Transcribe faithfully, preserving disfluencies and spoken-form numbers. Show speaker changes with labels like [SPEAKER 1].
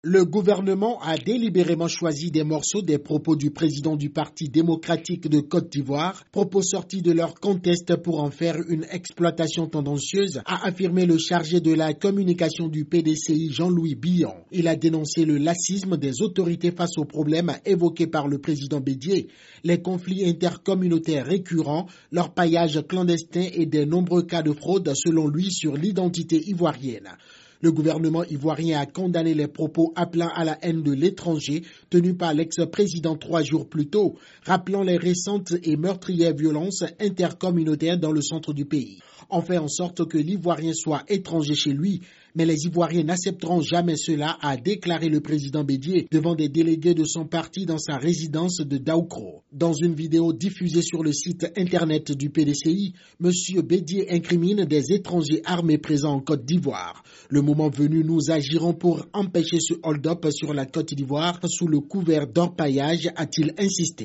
[SPEAKER 1] Le gouvernement a délibérément choisi des morceaux des propos du président du Parti démocratique de Côte d'Ivoire, propos sortis de leur contexte pour en faire une exploitation tendancieuse, a affirmé le chargé de la communication du P D C I Jean-Louis Billon. Il a dénoncé le laxisme des autorités face aux problèmes évoqués par le président Bédié, les conflits intercommunautaires récurrents, leur paillage clandestin et des nombreux cas de fraude selon lui sur l'identité ivoirienne. Le gouvernement ivoirien a condamné les propos appelant à la haine de l'étranger tenus par l'ex-président trois jours plus tôt, rappelant les récentes et meurtrières violences intercommunautaires dans le centre du pays. On fait en sorte que l'Ivoirien soit étranger chez lui, mais les Ivoiriens n'accepteront jamais cela, a déclaré le président Bédié devant des délégués de son parti dans sa résidence de Daoukro. Dans une vidéo diffusée sur le site internet du P D C I, M. Bédié incrimine des étrangers armés présents en Côte d'Ivoire. Le moment venu, nous agirons pour empêcher ce hold-up sur la Côte d'Ivoire sous le couvert d'orpaillage, a-t-il insisté.